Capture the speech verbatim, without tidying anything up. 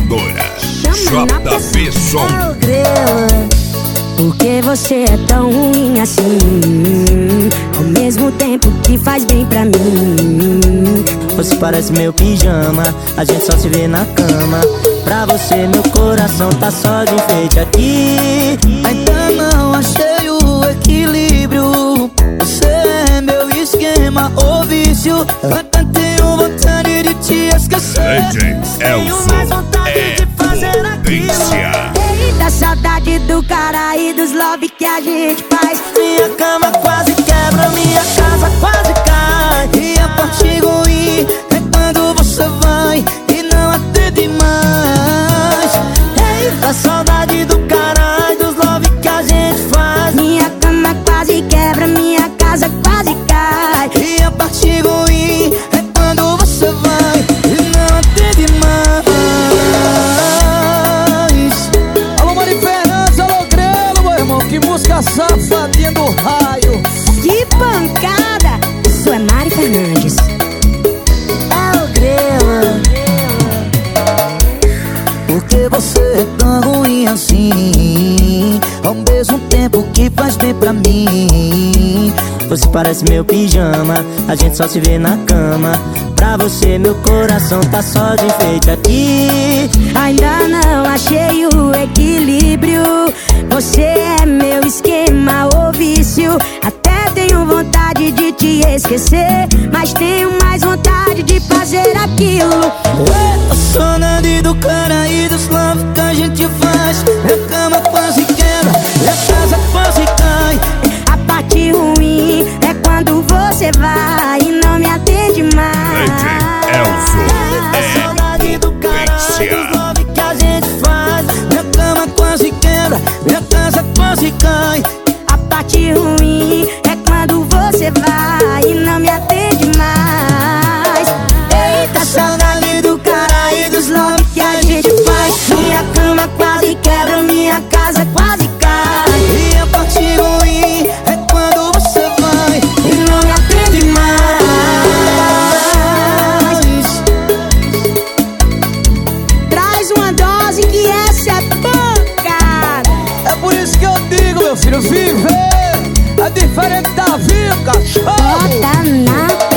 Produtora J P Som. Por que você é tão ruim assim? Ao mesmo tempo que faz bem pra mim. Você parece meu pijama, a gente só se vê na cama. Pra você meu coração tá só de enfeite aqui. Ainda não achei o equilíbrio. Você é meu esquema ou vício. Até tenho vontade de te esquecer. Tenho mais vontade é de fazer aquilo. Da saudade do cara e dos love que a gente faz. Minha cama quase quebra, minha casa quase cai. E a parte ruim é quando você vai e não atende mais. Ei, da saudade do cara e dos love que a gente faz. Minha cama quase quebra, minha casa quase cai. E a parte ruim é quando você vai e não atende mais. Que música safadinha do raio. Que pancada. Isso é Mari Fernandes. É o Grelo. Por que você é tão ruim assim? Ao mesmo tempo que faz bem pra mim. Você parece meu pijama, a gente só se vê na cama. Pra você meu coração tá só de enfeite aqui. Ainda não achei o equilíbrio. Você é meu esquema ou vício. Até tenho vontade de te esquecer, mas tenho mais vontade de fazer aquilo. A saudade do cara e dos love que a gente faz. Minha cama quase quebra, minha casa quase cai. A parte ruim é quando você vai e não me atende mais. A saudade do cara e dos love que a gente faz. Minha cama quase quebra, minha casa quase cai. A parte ruim é quando você vai e não me atende mais. Eita, a saudade do cara e dos love que a gente faz. Minha cama quase quebra, minha casa quase cai. E a parte ruim é quando você vai e não me atende mais. Traz uma dose que essa é pancada. É por isso que eu digo, meu filho, viver é diferente da vida, cachorro. Bota na